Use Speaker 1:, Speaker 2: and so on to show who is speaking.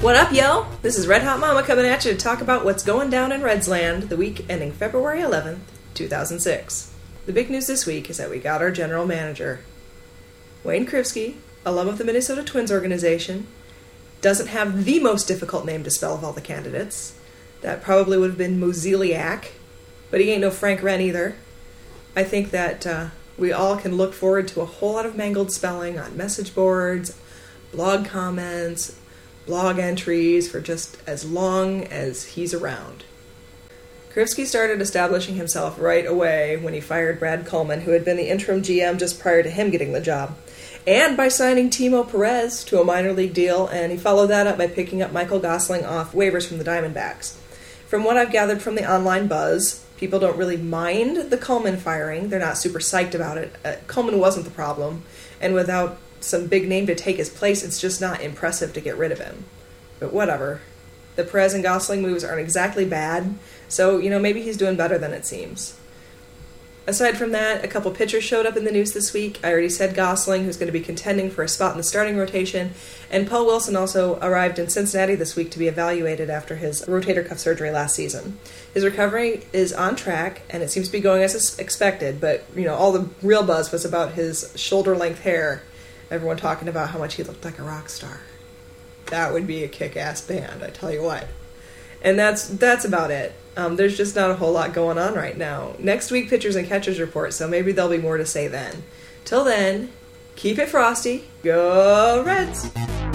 Speaker 1: What up, yo? This is Red Hot Mama coming at you to talk about what's going down in Redsland the week ending February 11th, 2006. The big news this week is that we got our general manager. Wayne Krivsky, alum of the Minnesota Twins organization, doesn't have the most difficult name to spell of all the candidates. That probably would have been Mozeliak, but he ain't no Frank Wren either. I think that we all can look forward to a whole lot of mangled spelling on message boards, blog comments, blog entries for just as long as he's around. Krivsky started establishing himself right away when he fired Brad Coleman, who had been the interim GM just prior to him getting the job, and by signing Timo Perez to a minor league deal, and he followed that up by picking up Michael Gosling off waivers from the Diamondbacks. From what I've gathered from the online buzz, people don't really mind the Coleman firing. They're not super psyched about it. Coleman wasn't the problem, and without some big name to take his place, it's just not impressive to get rid of him. But whatever. The Perez and Gosling moves aren't exactly bad, so, maybe he's doing better than it seems. Aside from that, a couple pitchers showed up in the news this week. I already said Gosling, who's going to be contending for a spot in the starting rotation, and Paul Wilson also arrived in Cincinnati this week to be evaluated after his rotator cuff surgery last season. His recovery is on track, and it seems to be going as expected, but, all the real buzz was about his shoulder-length hair. Everyone talking about how much he looked like a rock star. That would be a kick-ass band, I tell you what. And that's about it. There's just not a whole lot going on right now. Next week, pitchers and catchers report, so maybe there'll be more to say then. Till then, keep it frosty. Go Reds!